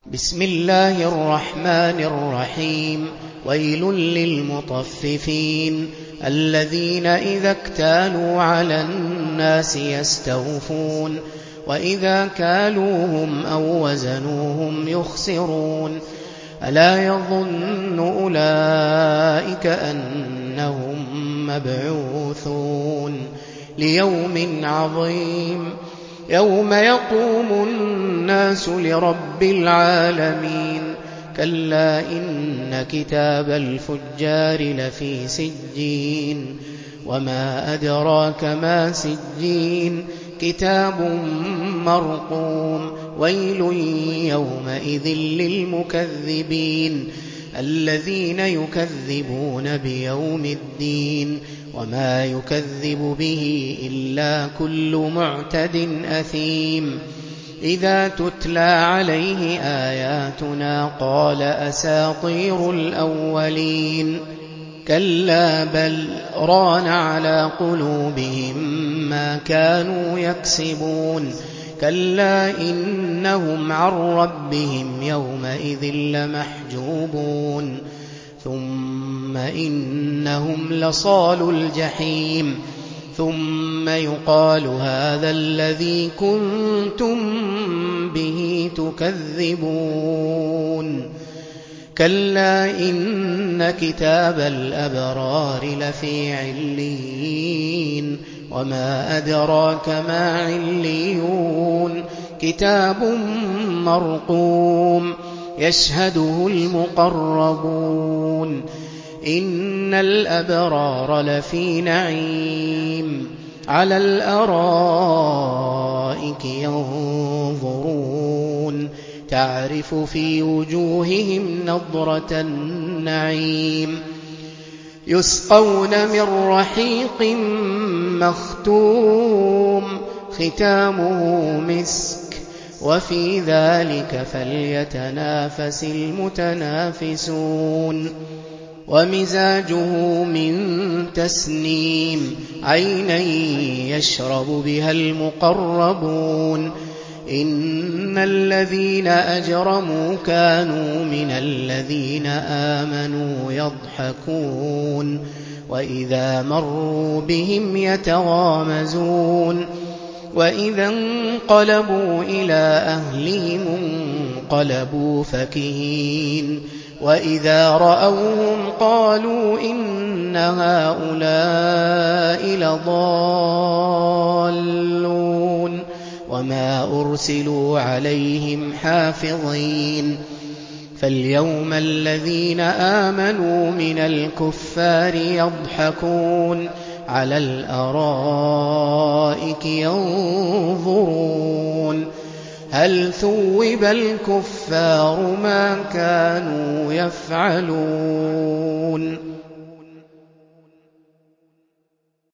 بسم الله الرحمن الرحيم. ويل للمطففين الذين إذا اكتالوا على الناس يستوفون وإذا كالوهم أو وزنوهم يخسرون ألا يظن أولئك أنهم مبعوثون ليوم عظيم يوم يقوم الناس لرب العالمين كلا إن كتاب الفجار لفي سجين وما أدراك ما سجين كتاب مرقوم ويل يومئذ للمكذبين الذين يكذبون بيوم الدين وما يكذب به إلا كل معتد أثيم إذا تتلى عليه آياتنا قال أساطير الأولين كلا بل ران على قلوبهم ما كانوا يكسبون كلا إنهم عن ربهم يومئذ لمحجوبون ثم إنهم لصالوا الجحيم ثم يقال هذا الذي كنتم به تكذبون كلا إن كتاب الأبرار لفي عليين وما أدراك ما عليون كتاب مرقوم يشهده المقربون إن الأبرار لفي نعيم على الأرائك ينظرون تعرف في وجوههم نضرة النعيم يسقون من رحيق مختوم ختامه مسك وفي ذلك فليتنافس المتنافسون ومزاجه من تسنيم عينا يشرب بها المقربون إن الذين أجرموا كانوا من الذين آمنوا يضحكون وإذا مروا بهم يتغامزون وإذا انقلبوا إلى أهلهم انقلبوا فكهين وإذا رأوهم قالوا إن هؤلاء لضالون وما أرسلوا عليهم حافظين فاليوم الذين آمنوا من الكفار يضحكون على الأرائك ينظرون هل ثوب الكفار ما كانوا يفعلون